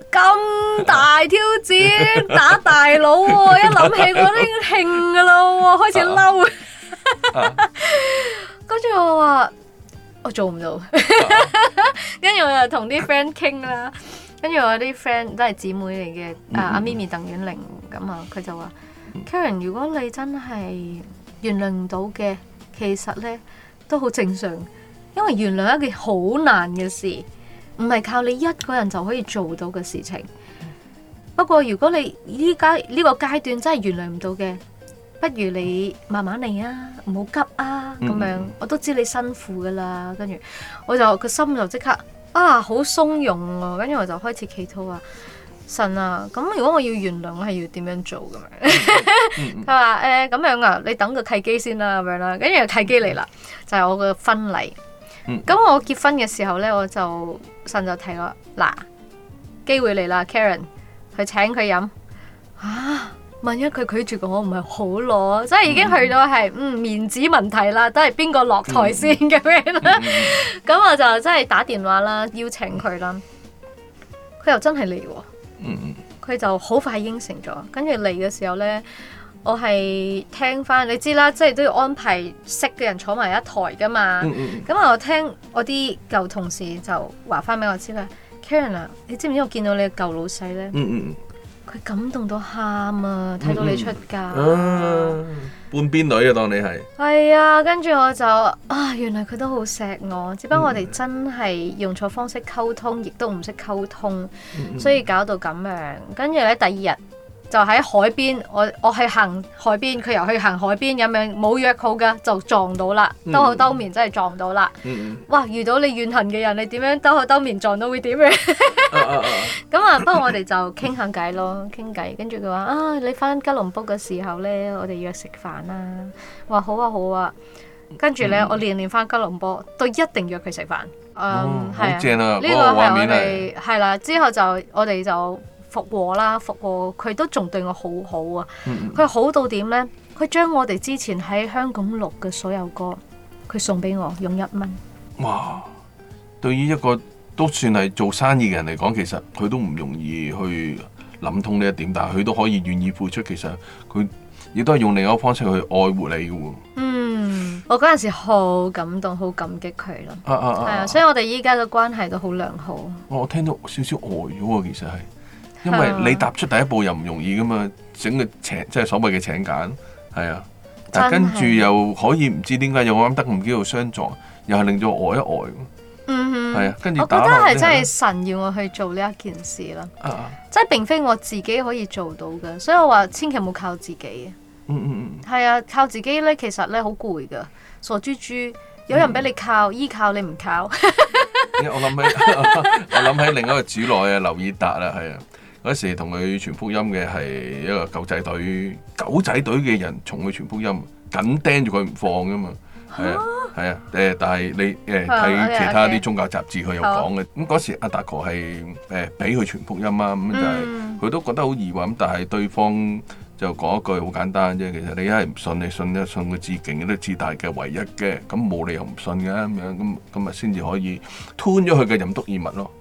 咁大挑戰打大佬喎，一諗起我都已經興噶啦喎，開始嬲。跟住我話我做唔到，跟住我就同啲 friend 傾啦。跟住我啲 friend 都係姊妹嚟嘅，阿咪咪鄧婉玲咁啊，佢就話 Karen， 如果你真係原諒唔到嘅，其實咧都好正常，因為原諒一件好難嘅事，唔係靠你一個人就可以做到嘅事情。不過如果你依家呢個階段真係原諒唔到嘅，不如你慢慢嚟啊，唔好急啊，咁樣我都知你辛苦噶啦。跟住我就個心就即刻好鬆容啊，跟住我就開始祈禱話神啊，咁如果我要原諒，我係要點樣做咁樣？佢話咁樣啊，你等個契機先啦，咁樣啦。跟住契機嚟啦，就係我個婚禮。咁我結婚嘅時候咧，神就提我嗱，機會嚟啦 ，Karen， 去請佢飲萬一佢拒絕我，唔係好攞，即係已經去到係面子問題啦，都係邊個落台先咁樣啦。咁我就真係打電話啦，邀請佢啦。佢又真係嚟喎，佢就好快應承咗。跟住嚟嘅時候咧，我係聽翻，你知啦，即係都要安排識嘅人坐埋一台噶嘛。咁我聽我啲舊同事就話翻俾我知啦 ，Karen 啊，你知唔知我見到你嘅舊老細咧？佢感動到喊啊！睇到你出嫁， 半邊女啊，當你係。 係啊，跟住我就原來佢都好錫我，只不過我哋真係用錯方式溝通，亦都唔識溝通，所以搞到咁樣。跟住咧，第二日就喺海邊，我去行海邊，佢又去行海邊咁樣，冇約好噶，就撞到啦，兜口兜面真係撞到啦。哇！遇到你怨恨嘅人，你點樣兜口兜面撞到會點樣？咁不過我哋就傾下偈咯，傾偈。跟住佢話你翻吉隆坡嘅時候咧，我哋約食飯啦。話好啊好啊。跟住咧，我年年翻吉隆坡都一定約佢食飯。 好正啊！ 呢個係我哋係啦。之後我哋就復和啦，復和佢都仲對我好好啊。佢好到點咧？佢將我哋之前喺香港錄嘅所有歌，佢送俾我，用1蚊。 哇！對於一個都算係做生意嘅人嚟講，其實佢都唔容易去諗通呢一點，但係佢都可以願意付出。其實佢亦都係用另一個方式去愛護你嘅喎。 我嗰陣時好感動，好感激佢咯。係啊，所以我哋依家嘅關係都好良好。 我聽到少少呆咗喎，其實係。因為你踏出第一步又唔容易噶嘛，整個即係所謂嘅請柬，係啊，但係跟住又可以唔知點解又啱得唔叫做相撞，又係令到我呆一呆。係啊，跟住我覺得係真係神要我去做呢一件事啦，即係並非我自己可以做到嘅，所以我話千祈唔好靠自己。係啊，靠自己咧，其實咧好攰噶，傻豬豬，有人俾你靠，依靠你唔靠。 我諗起另一個主內啊，劉以達啦，係啊。嗰時同佢傳福音嘅係一個狗仔隊嘅人，從佢傳福音緊盯住佢唔放噶嘛，係啊，但係你睇其他啲宗教雜誌佢又講嘅，咁嗰時阿達哥係俾佢傳福音啊，咁就係佢都覺得好疑惑，咁但係對方就講一句好簡單啫，其實你一係唔信，你信佢至勁都至大嘅唯一嘅，咁冇理由唔信嘅咁樣，咁咪先至可以吞咗佢嘅任督二脈咯。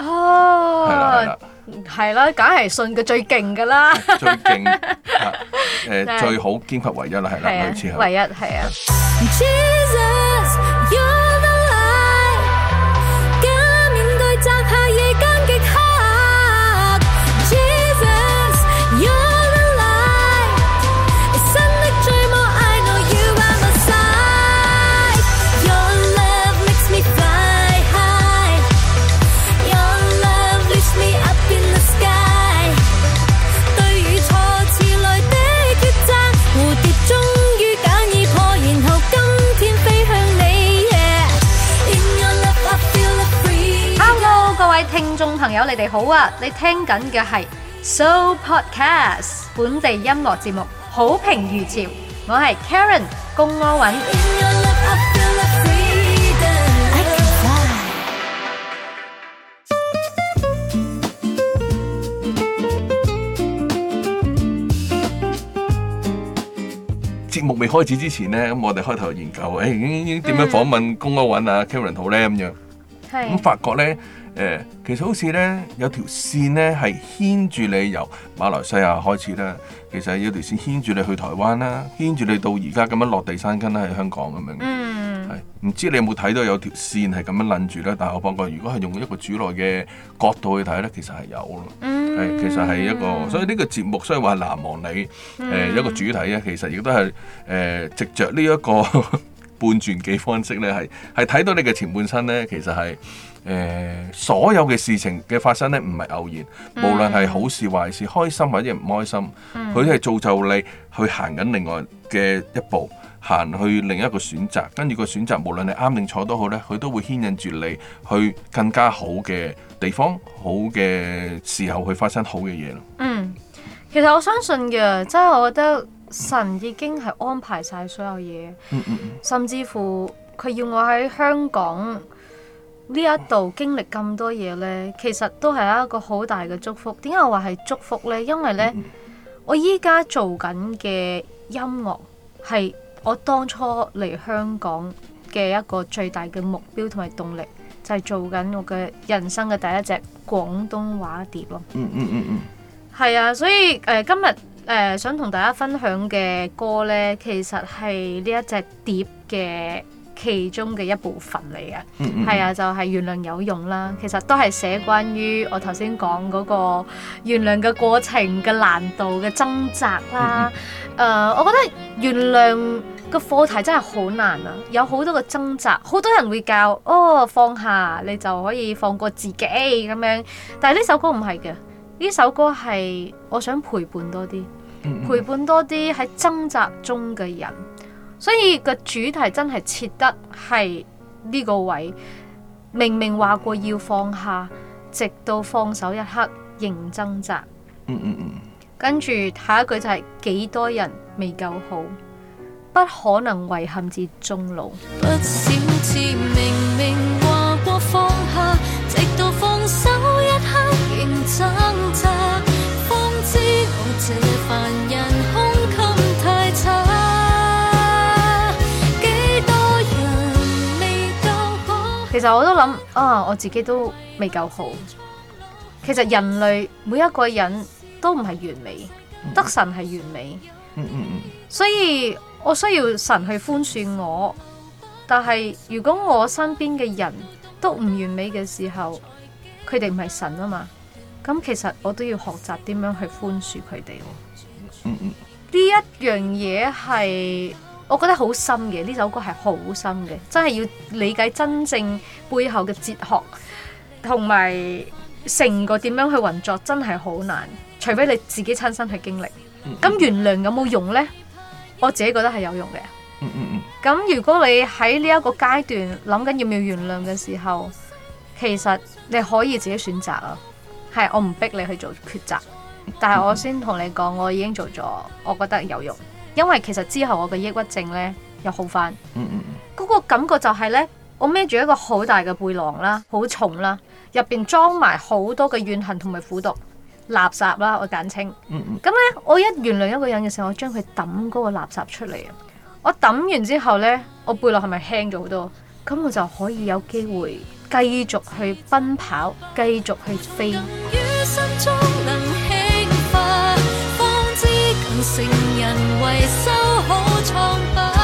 係啦，梗係信佢最勁噶啦， 最勁最好兼及唯一啦，係啦，類似係唯一係啊。 Jesus, you're the light， 假面具摘下夜間極黑。Jesus, you're the light， 你心的最愛 I know you by my side。Your love makes me fly high， Your love lifts me up in the sky。對與錯遲來的抉擇，蝴蝶終於揀已破，然後今天飛向你。In your love I feel free。 Hello， 各位聽眾朋友，你哋好啊！你聽緊嘅係 So Podcast 本地音樂節目，好評如潮。我係 Karen 龔柯允。 In your love I feel freedom。I can fly。 節目未開始之前咧，咁我哋開頭研究，點樣訪問龔柯允啊 Karen 好咧咁樣，咁發覺咧， 其實好似咧有條線咧係牽住你由馬來西亞開始啦，其實有條線牽住你去台灣啦，牽住你到而家咁樣落地生根啦喺香港咁樣。係唔知你有冇睇到有條線係咁樣撚住咧？但係我發覺如果係用一個主內嘅角度去睇咧，其實係有咯。係其實係一個，所以呢個節目雖然話難忘你一個主題咧，其實亦都係藉着呢一個半傳記方式咧，係睇到你嘅前半生咧，其實係。所有嘅事情嘅發生咧，唔係偶然，無論係好事壞事，開心或者唔開心，佢係造就你去行緊另外嘅一步，行去另一個選擇，跟住個選擇無論你啱定錯都好咧，佢都會牽引住你去更加好嘅地方，好嘅時候去發生好嘅嘢咯。 其實我相信嘅，即係我覺得神已經係安排晒所有嘢，甚至乎佢要我喺香港呢一度經歷咁多嘢呢，其實都係一個好大嘅祝福。點解我話係祝福呢？因為呢，我依家做緊嘅音樂係我當初嚟香港嘅一個最大嘅目標同埋動力，就係做緊我嘅人生嘅第一隻廣東話碟咯。係啊，所以今日想同大家分享嘅歌呢，其實係呢一隻碟嘅其中嘅一部分嚟嘅，係啊，就係原諒有用啦。其實都係寫關於我頭先講嗰個原諒嘅過程嘅難度嘅掙扎啦。我覺得原諒個課題真係好難啊，有好多個掙扎，好多人會教放下你就可以放過自己咁樣，但係呢首歌唔係嘅，呢首歌係我想陪伴多啲，陪伴多啲喺掙扎中嘅人。所以個主題真係設得係呢個位，明明話過要放下，直到放手一刻仍掙扎。跟住下一句就係幾多人未夠好，不可能遺憾至終老。 不少次明明話過放下，直到放手一刻仍掙扎，方知我這凡人胸襟太差。 其實我都諗我自己都未夠好。其實人類每一個人都唔係完美，得神係完美。所以我需要神去寬恕我。但係如果我身邊嘅人都唔完美嘅時候，佢哋唔係神啊嘛。咁其實我都要學習點樣去寬恕佢哋。呢一樣嘢係我覺得好深嘅，呢首歌係好深嘅，真係要理解真正背後嘅哲學，同埋成個點樣去運作，真係好難，除非你自己親身去經歷。咁原諒有冇用呢？我自己覺得係有用嘅。咁如果你喺呢一個階段諗緊要唔要原諒嘅時候，其實你可以自己選擇啊。係，我唔逼你去做抉擇，但係我先同你講，我已經做咗，我覺得有用。因為其實之後我嘅抑鬱症咧又好翻，嗰個感覺就係咧，我孭住一個好大嘅背囊啦，好重啦，入邊裝埋好多嘅怨恨同埋苦毒垃圾啦，我簡稱。咁咧，我一原諒一個人嘅時候，我將佢抌嗰個垃圾出嚟啊！我抌完之後咧，我背囊係咪輕咗好多？咁我就可以有機會繼續去奔跑，繼續去飛。成人為修好創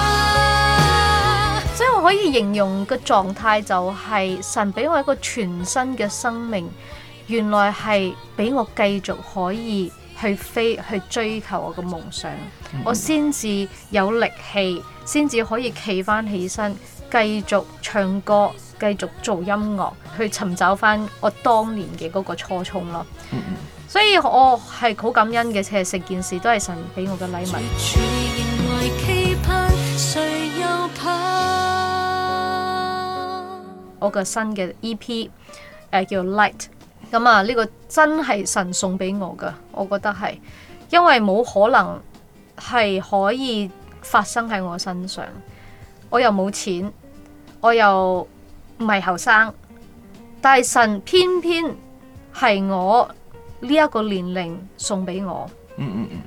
疤，所以我可以形容個狀態就係神俾我一個全新嘅生命，原來係俾我繼續可以去飛，去追求我嘅夢想，我先至有力氣，先至可以企翻起身，繼續唱歌，繼續做音樂，去尋找翻我當年嘅嗰個初衷咯。所以我係好感恩嘅，其實成件事都係神俾我嘅禮物。我個新嘅 EP 叫 Light， 咁啊呢個真係神送俾我噶，我覺得係，因為冇可能係可以發生喺我身上，我又冇錢，我又唔係後生，但係神偏偏係我呢一個年齡送俾我，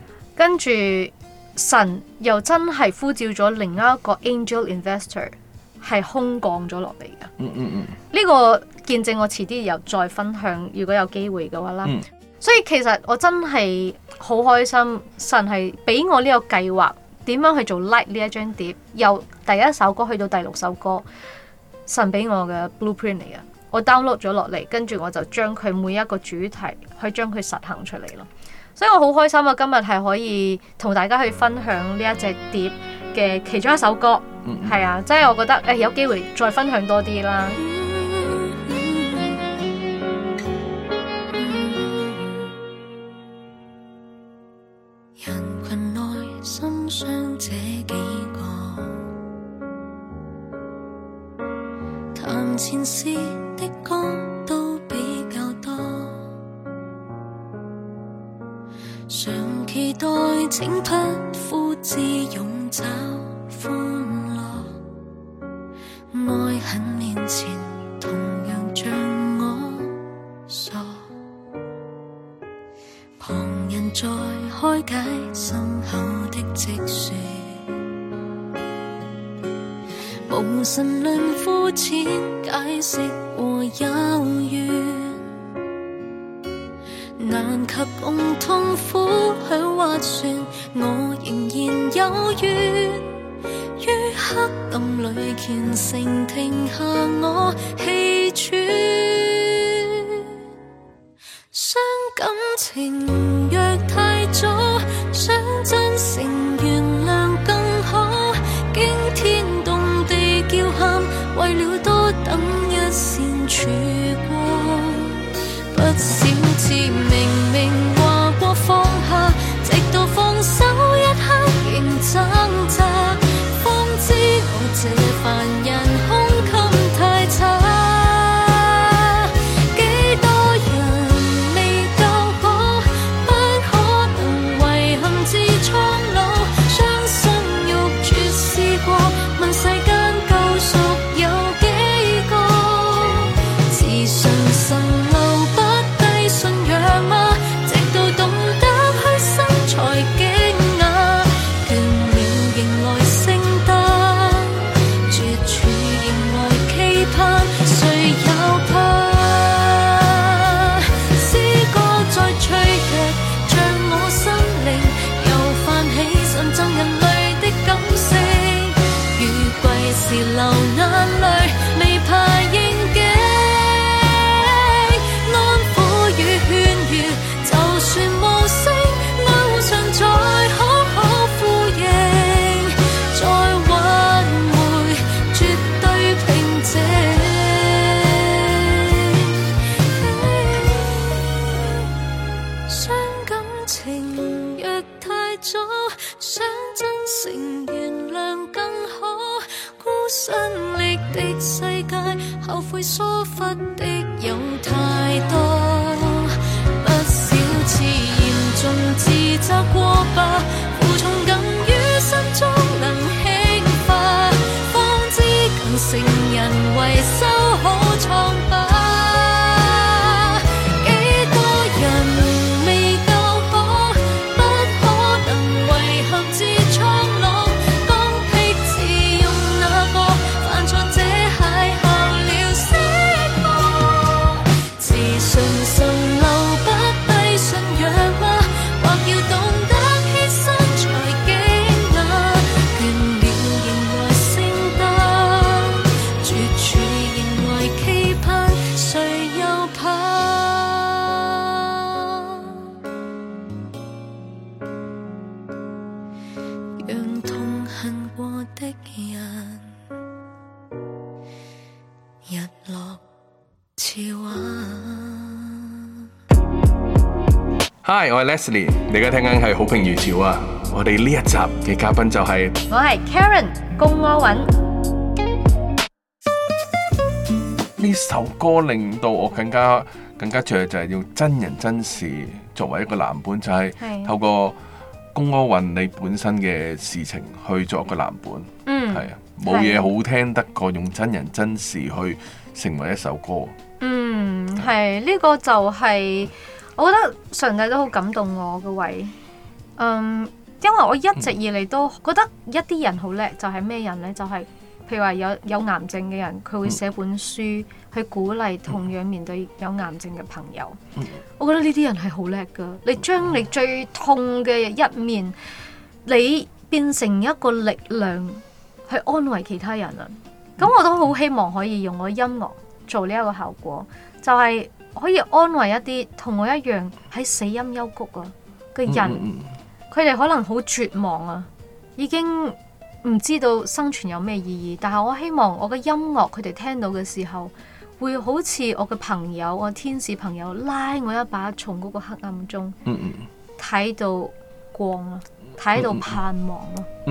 跟住神又真係呼召咗另一個 angel investor 係空降咗落嚟㗎。 嗯呢個見證我遲啲又再分享，如果有機會嘅話啦。所以其實我真係好開心，神係俾我呢個計劃，點樣去做 Light 呢一張碟，由第一首歌去到第6首歌，神俾我嘅 blueprint 嚟嘅。我 download 咗落嚟，跟住我就將佢每一個主題去將佢實行出嚟咯。所以我好開心啊！今日係可以同大家去分享呢一隻碟嘅其中一首歌，係啊，即係我覺得有機會再分享多啲啦。 人群內心傷這幾個，談前事的歌都比較多，常期待請不負自勇找歡樂，愛很面前同樣像我傻，旁人在開解心口的積雪，無神論膚淺解釋和幽怨，難及共痛苦去划船，我仍然有緣，於黑暗裏虔誠停下我氣喘，傷感情若太早，想真誠原諒更好，驚天動地叫喊，為了多等一線曙光，不少次明明話過放下，直到放手一刻仍掙扎，方知我這凡人胸襟太差，幾多人未夠好，不可能遺憾至蒼老，傷心欲絕試過，問世間救贖有幾個，自信神留不低信仰嗎？直到懂得虛心才驚訝，倦了迎來聖誕，絕處迎來期盼，誰又怕？詩歌再脆弱，像我心靈又泛起想贈人類的感性，雨季時流眼淚，未怕應景，安撫與勸喻，就算無聲，愛互相再好好呼應，再挽回絕對平靜。傷感情若太早，想真誠原諒更好，孤身力的世界，後悔疏忽的有太多，不少次嚴重自責過吧，負重感於心中能輕化，方知更成人為修好瘡疤，幾多人未夠好，不可能遺憾至蒼老，剛愎自用那個犯錯這邂逅了釋放，自信神留不低信仰嗎？或要懂得犧牲才驚訝，倦了迎來聖誕，絕處迎來期盼，誰又怕？讓痛恨過的人日落潮啊！ Hi， 我係 Leslie，你而家聽緊係好評如潮啊！我哋呢一集嘅嘉賓就係我係 Karen 龔柯允。 呢首歌，令到我更加着就係用真人真事作為一個藍本，就係透過龔柯允你本身嘅事情去做一個藍本，係啊，冇嘢好聽得過用真人真事去成為一首歌。 係呢個就係我覺得上帝都好感動我嘅位，因為我一直以嚟都覺得一啲人好叻，就係咩人呢？就係譬如話有癌症嘅人，佢會寫本書去鼓勵同樣面對有癌症嘅朋友。我覺得呢啲人係好叻㗎。你將你最痛嘅一面，你變成一個力量去安慰其他人啊！咁我都好希望可以用我音樂做呢一個效果，就係可以安慰一啲同我一樣喺死陰幽谷啊嘅人，佢哋可能好絕望啊，已經唔知道生存有咩意義。但係我希望我嘅音樂佢哋聽到嘅時候，會好似我嘅朋友，我天使朋友拉我一把，從嗰個黑暗中睇到光咯，睇到盼望咯。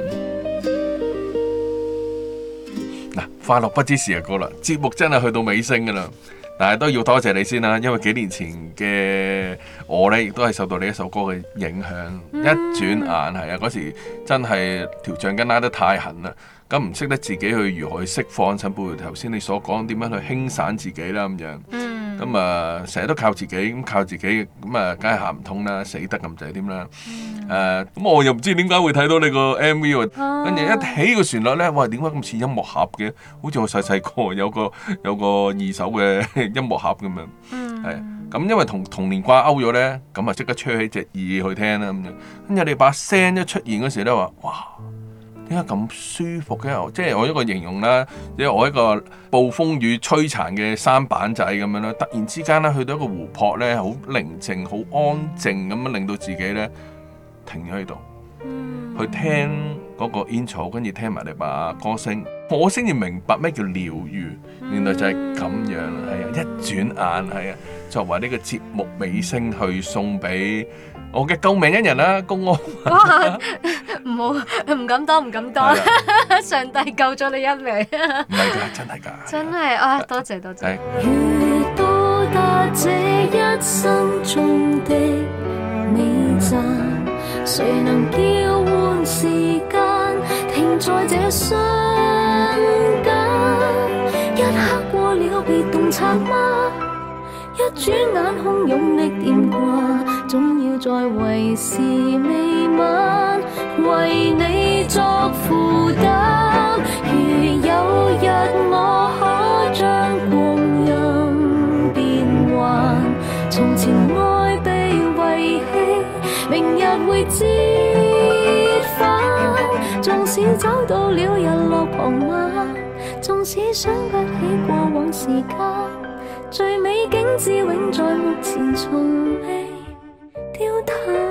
嗱，快樂不知時日過啦，節目真係去到尾聲噶啦，但係都要多謝你先啦，因為幾年前嘅我呢，亦都係受到你一首歌嘅影響，一轉眼係啊，嗰時真係條橡筋拉得太狠啦，咁唔識得自己去如何去釋放，甚至乎頭先你所講點樣去輕散自己啦咁樣，咁啊成日都靠自己，咁靠自己咁啊，梗係行唔通啦，死得咁滯添啦。咁我又唔知點解會睇到你個 MV 喎，跟住一起個旋律咧，哇！點解咁似音樂盒嘅？好似我細細個有個二手嘅音樂盒咁樣，係咁因為同童年掛鈎咗咧，咁啊即刻吹起隻耳去聽啦咁樣。跟住你把聲一出現嗰時咧，話哇！點解咁舒服嘅？即係我一個形容啦，即係我一個暴風雨摧殘嘅山板仔咁樣啦，突然之間咧去到一個湖泊咧，好寧靜、好安靜咁樣，令到自己咧停咗喺度，去聽嗰個 intro， 跟住聽埋你把歌聲，我先至明白咩叫療癒，原來就係咁樣，係啊！一轉眼係啊，作為呢個節目尾聲去送俾我嘅救命恩人啦，公安。 哇！唔敢當，上帝救咗你一命。 唔係㗎，真係㗎。 真係啊！多謝。 如到達這一生中的美讚，誰能叫喚時間停在這瞬間？一刻過了別洞察嗎？一轉眼洶湧的電話，總要再為時未晚，為你作負擔。如有日我可將光陰變幻，從前愛被遺棄，明日會折返。縱使找到了日落傍晚，縱使想不起過往時間，最美景致永在目前，從未丟淡。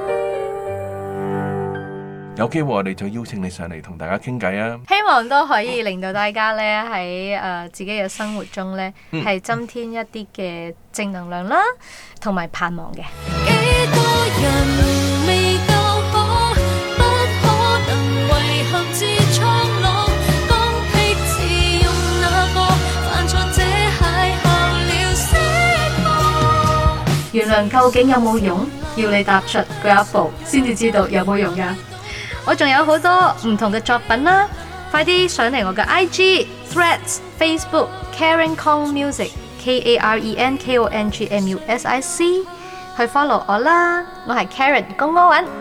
有機會我哋就邀請你上嚟同大家傾偈啊！ 希望都可以令到大家咧喺自己嘅生活中咧係增添一啲嘅正能量啦，同埋盼望嘅。 幾多人未夠好，不可能遺憾至蒼老，剛愎自用那個犯錯這邂逅了釋放。 原諒究竟有冇用？要你踏出嗰一步，先至知道有冇用㗎。我仲有好多唔同嘅作品啦，快啲上嚟我嘅 IG、Threads、Facebook Karen Kong Music KarenKongMusic 去 follow 我啦，我係 Karen 公柯允。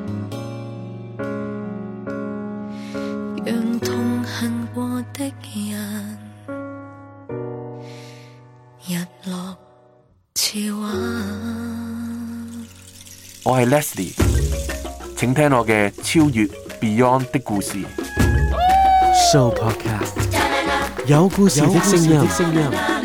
讓痛恨過的人日落潮晚。 我係 Leslie， 請聽我嘅超越 Beyond 的故事。 Show Podcast 有故事的聲音。